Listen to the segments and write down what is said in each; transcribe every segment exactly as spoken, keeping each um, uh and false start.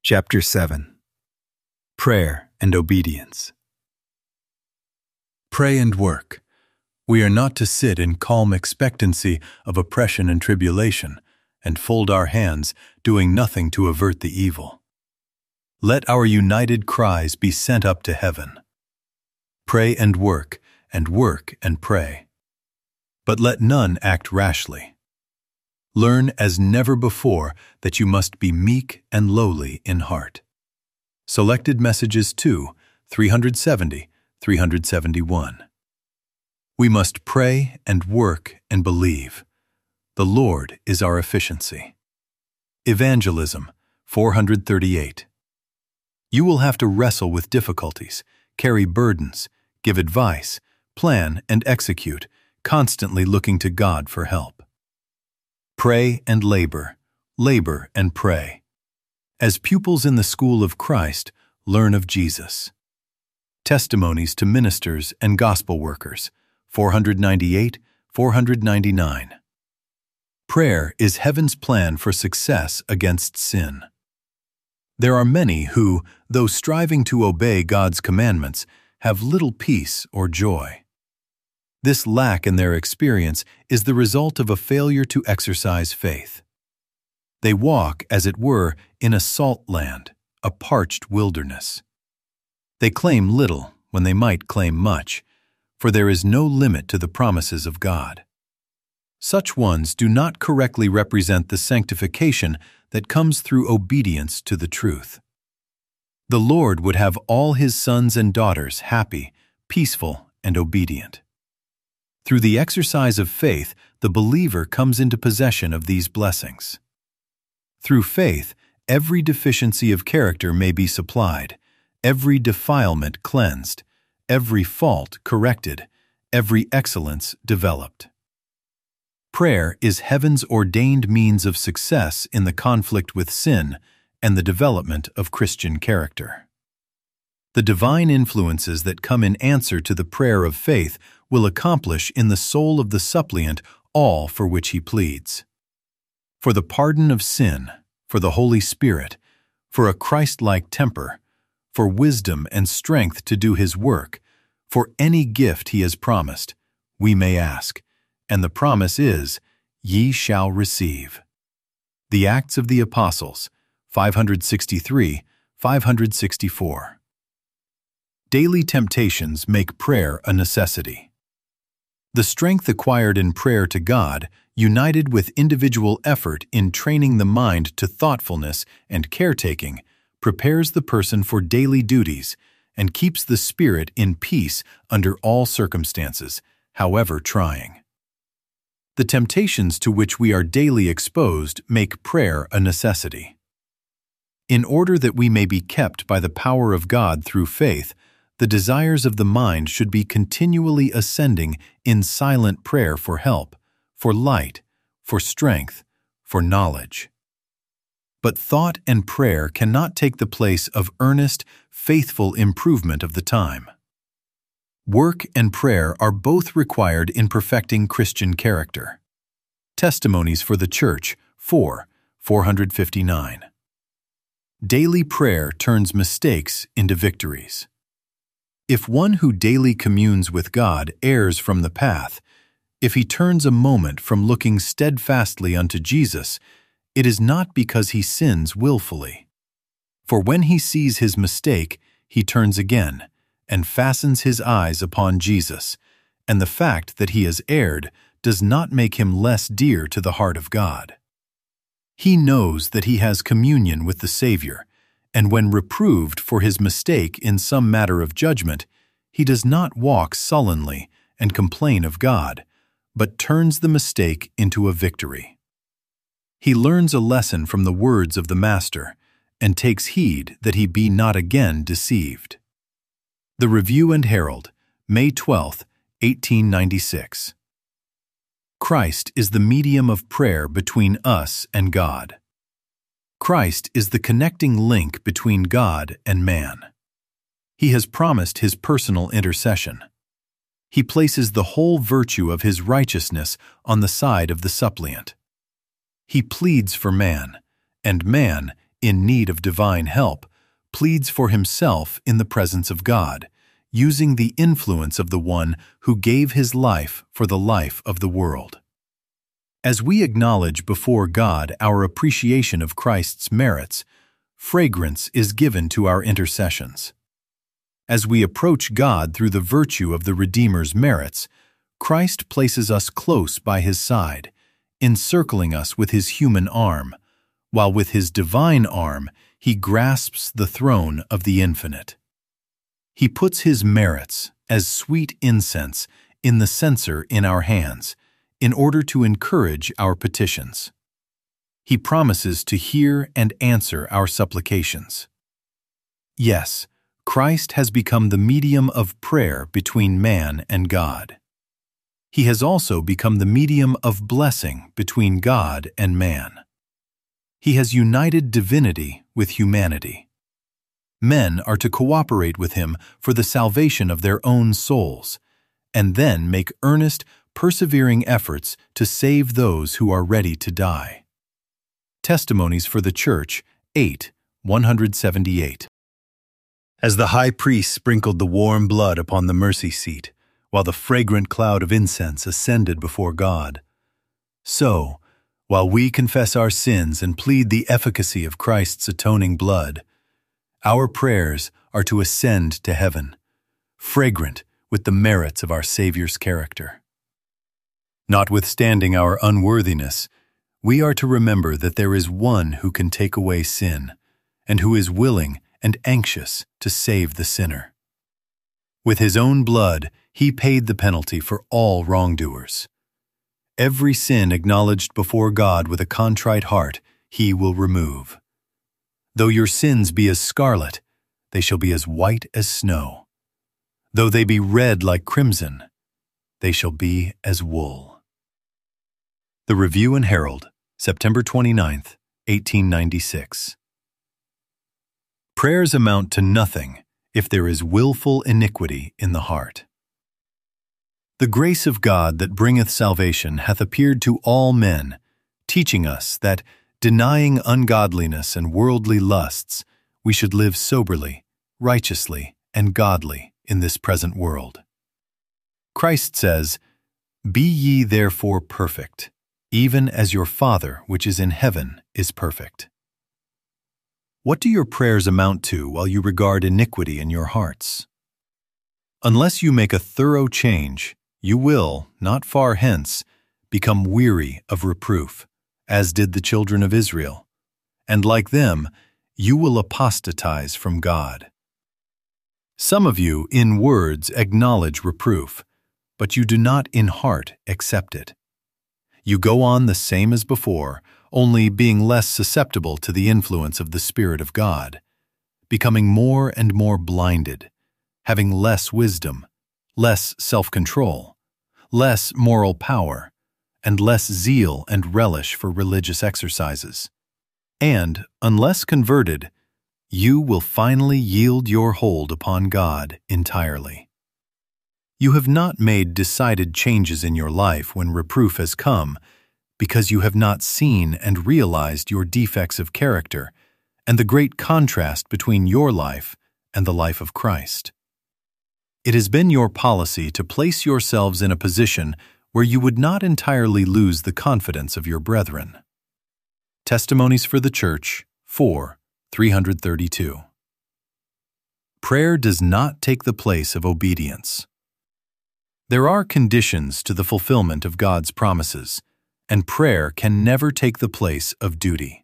Chapter seven. Prayer and Obedience. Pray and work. We are not to sit in calm expectancy of oppression and tribulation, and fold our hands, doing nothing to avert the evil. Let our united cries be sent up to heaven. Pray and work, and work and pray. But let none act rashly. Learn as never before that you must be meek and lowly in heart. Selected Messages two, three seventy, three seventy-one. We must pray and work and believe. The Lord is our efficiency. Evangelism, four thirty-eight. You will have to wrestle with difficulties, carry burdens, give advice, plan and execute, constantly looking to God for help. Pray and labor, labor and pray. As pupils in the school of Christ, learn of Jesus. Testimonies to Ministers and Gospel Workers, four ninety-eight, four ninety-nine. Prayer is heaven's plan for success against sin. There are many who, though striving to obey God's commandments, have little peace or joy. This lack in their experience is the result of a failure to exercise faith. They walk, as it were, in a salt land, a parched wilderness. They claim little when they might claim much, for there is no limit to the promises of God. Such ones do not correctly represent the sanctification that comes through obedience to the truth. The Lord would have all His sons and daughters happy, peaceful, and obedient. Through the exercise of faith, the believer comes into possession of these blessings. Through faith, every deficiency of character may be supplied, every defilement cleansed, every fault corrected, every excellence developed. Prayer is heaven's ordained means of success in the conflict with sin and the development of Christian character. The divine influences that come in answer to the prayer of faith will accomplish in the soul of the suppliant all for which he pleads. For the pardon of sin, for the Holy Spirit, for a Christ-like temper, for wisdom and strength to do His work, for any gift He has promised, we may ask, and the promise is, ye shall receive. The Acts of the Apostles, five sixty-three, five sixty-four. Daily temptations make prayer a necessity. The strength acquired in prayer to God, united with individual effort in training the mind to thoughtfulness and caretaking, prepares the person for daily duties and keeps the spirit in peace under all circumstances, however trying. The temptations to which we are daily exposed make prayer a necessity. In order that we may be kept by the power of God through faith, the desires of the mind should be continually ascending in silent prayer for help, for light, for strength, for knowledge. But thought and prayer cannot take the place of earnest, faithful improvement of the time. Work and prayer are both required in perfecting Christian character. Testimonies for the Church, four, four fifty-nine. Daily prayer turns mistakes into victories. If one who daily communes with God errs from the path, if he turns a moment from looking steadfastly unto Jesus, it is not because he sins willfully. For when he sees his mistake, he turns again, and fastens his eyes upon Jesus, and the fact that he has erred does not make him less dear to the heart of God. He knows that he has communion with the Savior, and when reproved for his mistake in some matter of judgment, he does not walk sullenly and complain of God, but turns the mistake into a victory. He learns a lesson from the words of the Master, and takes heed that he be not again deceived. The Review and Herald, May twelfth, eighteen ninety-six. Christ is the medium of prayer between us and God. Christ is the connecting link between God and man. He has promised His personal intercession. He places the whole virtue of His righteousness on the side of the suppliant. He pleads for man, and man, in need of divine help, pleads for himself in the presence of God, using the influence of the one who gave his life for the life of the world. As we acknowledge before God our appreciation of Christ's merits, fragrance is given to our intercessions. As we approach God through the virtue of the Redeemer's merits, Christ places us close by his side, encircling us with his human arm, while with his divine arm he grasps the throne of the infinite. He puts his merits as sweet incense in the censer in our hands, in order to encourage our petitions. He promises to hear and answer our supplications. Yes, Christ has become the medium of prayer between man and God. He has also become the medium of blessing between God and man. He has united divinity with humanity. Men are to cooperate with him for the salvation of their own souls, and then make earnest, persevering efforts to save those who are ready to die. Testimonies for the Church, eight, one seventy-eight. As the high priest sprinkled the warm blood upon the mercy seat, while the fragrant cloud of incense ascended before God, so, while we confess our sins and plead the efficacy of Christ's atoning blood, our prayers are to ascend to heaven, fragrant with the merits of our Savior's character. Notwithstanding our unworthiness, we are to remember that there is one who can take away sin, and who is willing and anxious to save the sinner. With his own blood, he paid the penalty for all wrongdoers. Every sin acknowledged before God with a contrite heart, he will remove. Though your sins be as scarlet, they shall be as white as snow. Though they be red like crimson, they shall be as wool. The Review and Herald, September twenty-ninth, eighteen ninety-six. Prayers amount to nothing if there is willful iniquity in the heart. The grace of God that bringeth salvation hath appeared to all men, teaching us that, denying ungodliness and worldly lusts, we should live soberly, righteously, and godly in this present world. Christ says, "Be ye therefore perfect, even as your Father which is in heaven is perfect." What do your prayers amount to while you regard iniquity in your hearts? Unless you make a thorough change, you will, not far hence, become weary of reproof, as did the children of Israel, and like them, you will apostatize from God. Some of you, in words, acknowledge reproof, but you do not in heart accept it. You go on the same as before, only being less susceptible to the influence of the Spirit of God, becoming more and more blinded, having less wisdom, less self-control, less moral power, and less zeal and relish for religious exercises. And, unless converted, you will finally yield your hold upon God entirely. You have not made decided changes in your life when reproof has come, because you have not seen and realized your defects of character and the great contrast between your life and the life of Christ. It has been your policy to place yourselves in a position where you would not entirely lose the confidence of your brethren. Testimonies for the Church, four, three thirty-two. Prayer does not take the place of obedience. There are conditions to the fulfillment of God's promises, and prayer can never take the place of duty.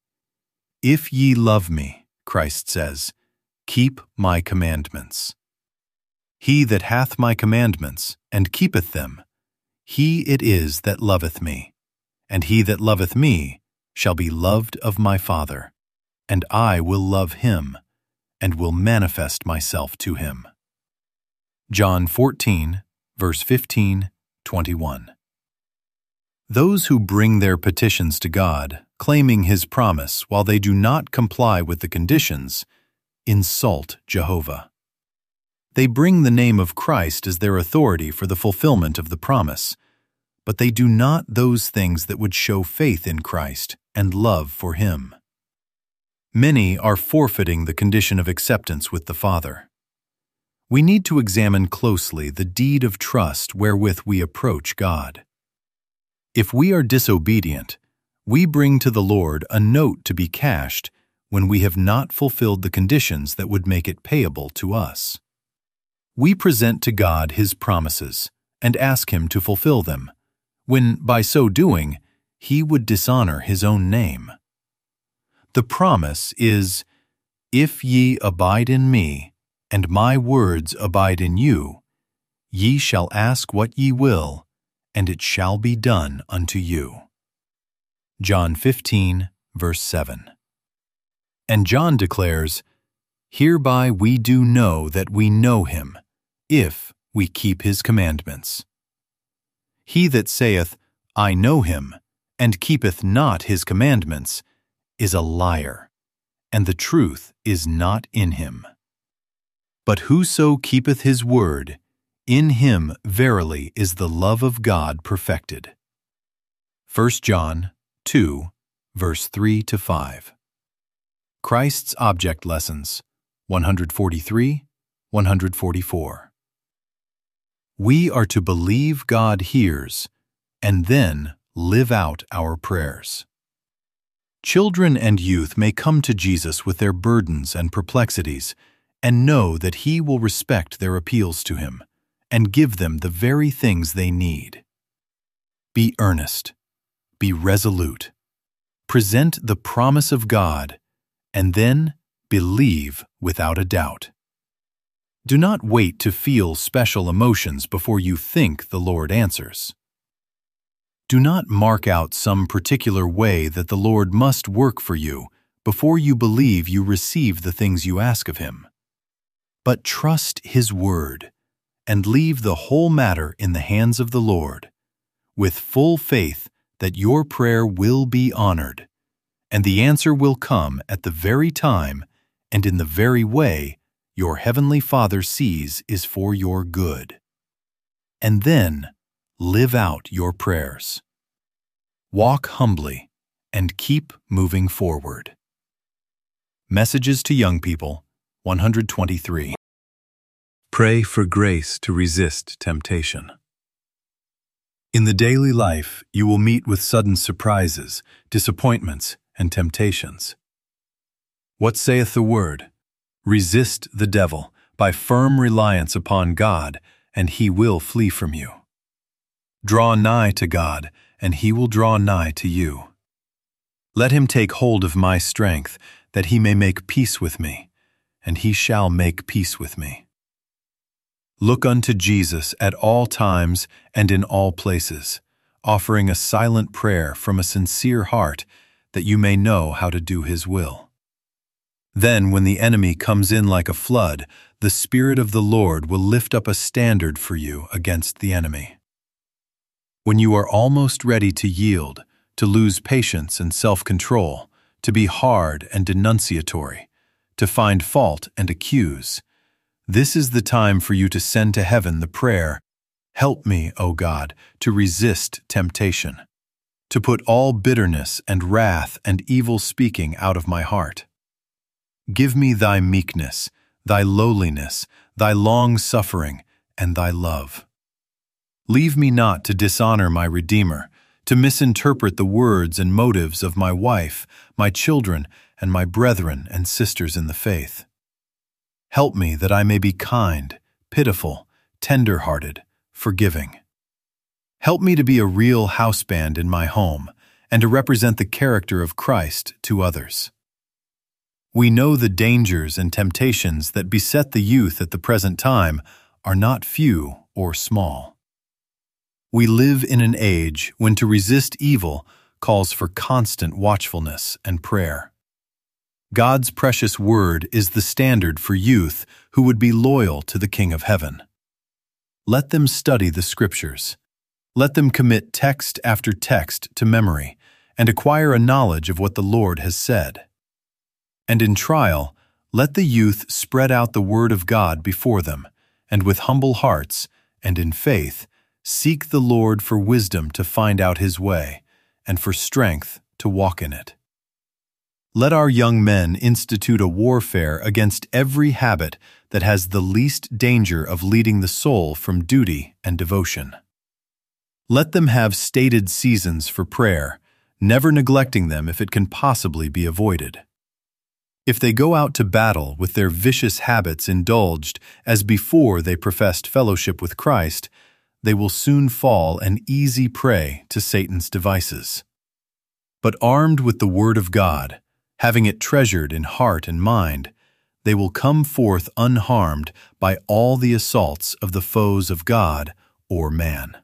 If ye love me, Christ says, keep my commandments. He that hath my commandments, and keepeth them, he it is that loveth me, and he that loveth me shall be loved of my Father, and I will love him, and will manifest myself to him. John fourteen, verse fifteen, twenty-one. Those who bring their petitions to God, claiming his promise while they do not comply with the conditions, insult Jehovah. They bring the name of Christ as their authority for the fulfillment of the promise, but they do not those things that would show faith in Christ and love for him. Many are forfeiting the condition of acceptance with the Father. We need to examine closely the deed of trust wherewith we approach God. If we are disobedient, we bring to the Lord a note to be cashed when we have not fulfilled the conditions that would make it payable to us. We present to God His promises and ask Him to fulfill them, when, by so doing, He would dishonor His own name. The promise is, "If ye abide in me, and my words abide in you, ye shall ask what ye will, and it shall be done unto you." John fifteen, verse seven. And John declares, "Hereby we do know that we know Him, if we keep His commandments. He that saith, I know Him, and keepeth not His commandments, is a liar, and the truth is not in him. But whoso keepeth His word, in him verily is the love of God perfected." First John two, verse three to five. Christ's Object Lessons, one forty-three, one forty-four. We are to believe God hears, and then live out our prayers. Children and youth may come to Jesus with their burdens and perplexities, and know that He will respect their appeals to Him, and give them the very things they need. Be earnest. Be resolute. Present the promise of God, and then believe without a doubt. Do not wait to feel special emotions before you think the Lord answers. Do not mark out some particular way that the Lord must work for you before you believe you receive the things you ask of Him. But trust His word, and leave the whole matter in the hands of the Lord, with full faith that your prayer will be honored, and the answer will come at the very time and in the very way your Heavenly Father sees is for your good. And then live out your prayers. Walk humbly and keep moving forward. Messages to Young People, one twenty-three. Pray for grace to resist temptation. In the daily life, you will meet with sudden surprises, disappointments, and temptations. What saith the Word? Resist the devil by firm reliance upon God, and he will flee from you. Draw nigh to God, and He will draw nigh to you. Let him take hold of my strength, that he may make peace with me, and he shall make peace with me. Look unto Jesus at all times and in all places, offering a silent prayer from a sincere heart, that you may know how to do His will. Then, when the enemy comes in like a flood, the Spirit of the Lord will lift up a standard for you against the enemy. When you are almost ready to yield, to lose patience and self-control, to be hard and denunciatory, to find fault and accuse, this is the time for you to send to heaven the prayer, "Help me, O God, to resist temptation, to put all bitterness and wrath and evil speaking out of my heart. Give me Thy meekness, Thy lowliness, Thy long-suffering, and Thy love. Leave me not to dishonor my Redeemer, to misinterpret the words and motives of my wife, my children, and my brethren and sisters in the faith. Help me that I may be kind, pitiful, tender-hearted, forgiving. Help me to be a real houseband in my home and to represent the character of Christ to others. We know the dangers and temptations that beset the youth at the present time are not few or small. We live in an age when to resist evil calls for constant watchfulness and prayer. God's precious word is the standard for youth who would be loyal to the King of Heaven. Let them study the Scriptures. Let them commit text after text to memory and acquire a knowledge of what the Lord has said. And in trial, let the youth spread out the word of God before them, and with humble hearts and in faith, seek the Lord for wisdom to find out His way, and for strength to walk in it. Let our young men institute a warfare against every habit that has the least danger of leading the soul from duty and devotion. Let them have stated seasons for prayer, never neglecting them if it can possibly be avoided. If they go out to battle with their vicious habits indulged as before they professed fellowship with Christ, they will soon fall an easy prey to Satan's devices. But armed with the Word of God, having it treasured in heart and mind, they will come forth unharmed by all the assaults of the foes of God or man.